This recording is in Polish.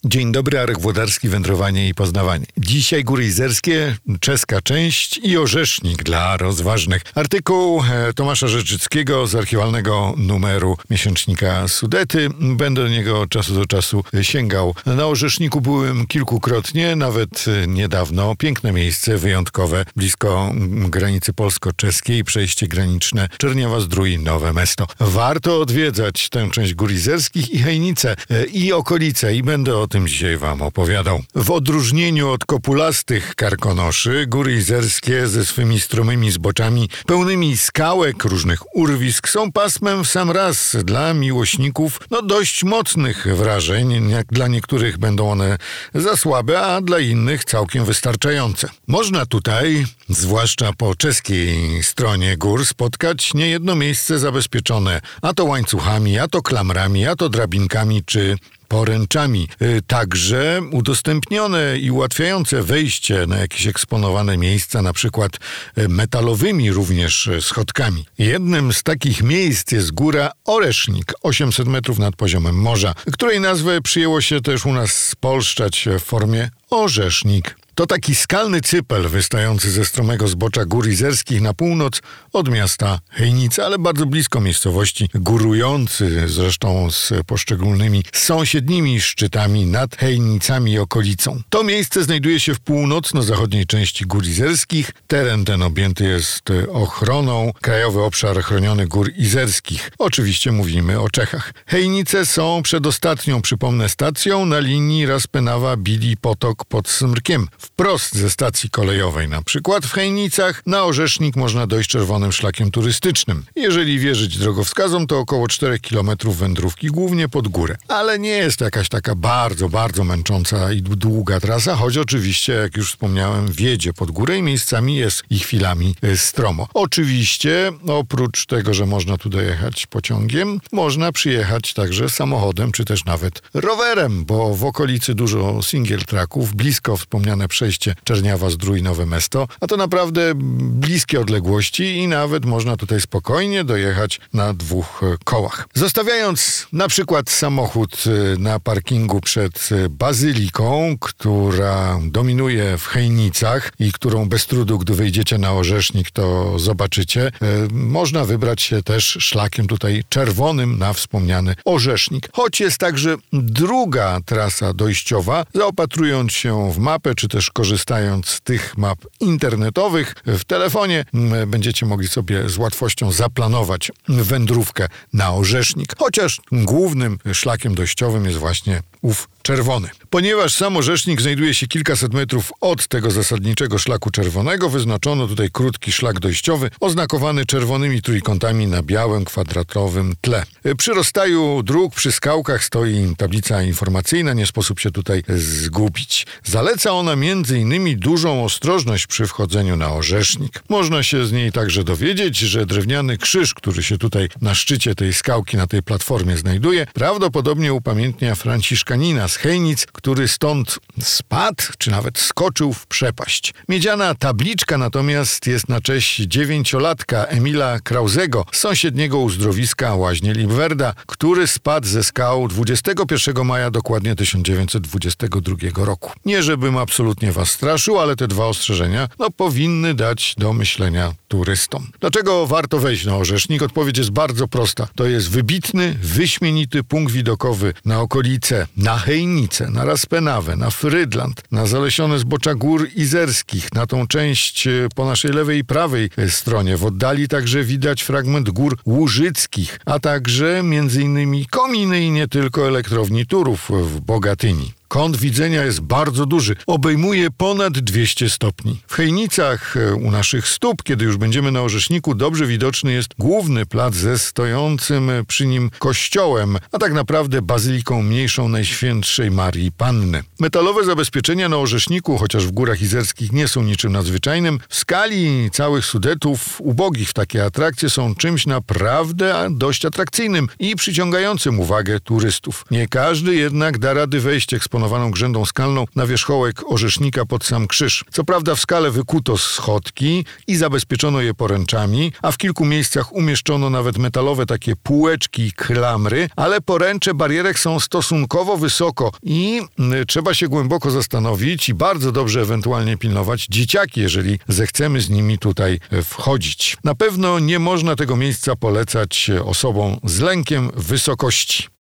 Dzień dobry, Arek Włodarski, wędrowanie i poznawanie. Dzisiaj Góry Izerskie, czeska część i Orzesznik dla rozważnych. Artykuł Tomasza Rzeczyckiego z archiwalnego numeru miesięcznika Sudety. Będę do niego od czasu do czasu sięgał. Na Orzeszniku byłem kilkukrotnie, nawet niedawno. Piękne miejsce, wyjątkowe, blisko granicy polsko-czeskiej, przejście graniczne Czerniewa-Zdrój, Nowe Mesto. Warto odwiedzać tę część Gór Izerskich i Hejnice i okolice i będę o tym dzisiaj wam opowiadał. W odróżnieniu od kopulastych karkonoszy, Góry Izerskie ze swymi stromymi zboczami, pełnymi skałek, różnych urwisk, są pasmem w sam raz dla miłośników dość mocnych wrażeń. Jak dla niektórych będą one za słabe, a dla innych całkiem wystarczające. Można tutaj, zwłaszcza po czeskiej stronie gór, spotkać niejedno miejsce zabezpieczone a to łańcuchami, a to klamrami, a to drabinkami czy poręczami. Także udostępnione i ułatwiające wejście na jakieś eksponowane miejsca, na przykład metalowymi również schodkami. Jednym z takich miejsc jest góra Oresznik, 800 metrów nad poziomem morza, której nazwę przyjęło się też u nas spolszczać w formie Orzesznik. To taki skalny cypel wystający ze stromego zbocza Gór Izerskich na północ od miasta Hejnice, ale bardzo blisko miejscowości, górujący zresztą z poszczególnymi sąsiednimi szczytami nad Hejnicami i okolicą. To miejsce znajduje się w północno-zachodniej części Gór Izerskich. Teren ten objęty jest ochroną Krajowy Obszar Chroniony Gór Izerskich. Oczywiście mówimy o Czechach. Hejnice są przedostatnią, przypomnę, stacją na linii Raspenawa-Bili-Potok pod Smrkiem. Wprost ze stacji kolejowej, na przykład w Hejnicach, na Orzesznik można dojść czerwonym szlakiem turystycznym. Jeżeli wierzyć drogowskazom, to około 4 km wędrówki, głównie pod górę. Ale nie jest to jakaś taka bardzo męcząca i długa trasa, choć oczywiście, jak już wspomniałem, wiedzie pod górę i miejscami jest i chwilami stromo. Oczywiście, oprócz tego, że można tu dojechać pociągiem, można przyjechać także samochodem, czy też nawet rowerem, bo w okolicy dużo single tracków, blisko wspomniane przejście Czerniewa-Zdrój, Nowe Mesto, a to naprawdę bliskie odległości i nawet można tutaj spokojnie dojechać na 2 kołach. Zostawiając na przykład samochód na parkingu przed Bazyliką, która dominuje w Hejnicach i którą bez trudu, gdy wyjdziecie na Orzesznik, to zobaczycie, można wybrać się też szlakiem tutaj czerwonym na wspomniany Orzesznik. Choć jest także druga trasa dojściowa, zaopatrując się w mapę, czy też korzystając z tych map internetowych w telefonie, będziecie mogli sobie z łatwością zaplanować wędrówkę na Orzesznik. Chociaż głównym szlakiem dojściowym jest właśnie ów czerwony. Ponieważ sam Orzesznik znajduje się kilkaset metrów od tego zasadniczego szlaku czerwonego, wyznaczono tutaj krótki szlak dojściowy, oznakowany czerwonymi trójkątami na białym, kwadratowym tle. Przy rozstaju dróg, przy skałkach stoi tablica informacyjna, nie sposób się tutaj zgubić. Zaleca ona m.in. dużą ostrożność przy wchodzeniu na Orzesznik. Można się z niej także dowiedzieć, że drewniany krzyż, który się tutaj na szczycie tej skałki, na tej platformie znajduje, prawdopodobnie upamiętnia Franciszkanina z Hejnic, który stąd spadł, czy nawet skoczył w przepaść. Miedziana tabliczka natomiast jest na cześć 9-latka Emila Krauzego z sąsiedniego uzdrowiska Łaźnie Libwerda, który spadł ze skał 21 maja dokładnie 1922 roku. Nie żebym absolutnie was straszył, ale te 2 ostrzeżenia powinny dać do myślenia turystom. Dlaczego warto wejść na Orzesznik? Odpowiedź jest bardzo prosta. To jest wybitny, wyśmienity punkt widokowy na okolice, na Hejnice, na Raspenawę, na Frydland, na zalesione zbocza Gór Izerskich, na tą część po naszej lewej i prawej stronie. W oddali także widać fragment Gór Łużyckich, a także m.in. kominy i nie tylko elektrowni Turów w Bogatyni. Kąt widzenia jest bardzo duży, obejmuje ponad 200 stopni. W Hejnicach u naszych stóp, kiedy już będziemy na Orzeszniku, dobrze widoczny jest główny plac ze stojącym przy nim kościołem, a tak naprawdę bazyliką mniejszą Najświętszej Marii Panny. Metalowe zabezpieczenia na Orzeszniku, chociaż w Górach Izerskich nie są niczym nadzwyczajnym, w skali całych Sudetów ubogich w takie atrakcje są czymś naprawdę dość atrakcyjnym i przyciągającym uwagę turystów. Nie każdy jednak da rady wejść eksponowanym zakomponowaną grzędą skalną na wierzchołek orzesznika pod sam krzyż. Co prawda w skale wykuto schodki i zabezpieczono je poręczami, a w kilku miejscach umieszczono nawet metalowe takie półeczki, klamry, ale poręcze barierek są stosunkowo wysoko i trzeba się głęboko zastanowić i bardzo dobrze ewentualnie pilnować dzieciaki, jeżeli zechcemy z nimi tutaj wchodzić. Na pewno nie można tego miejsca polecać osobom z lękiem wysokości.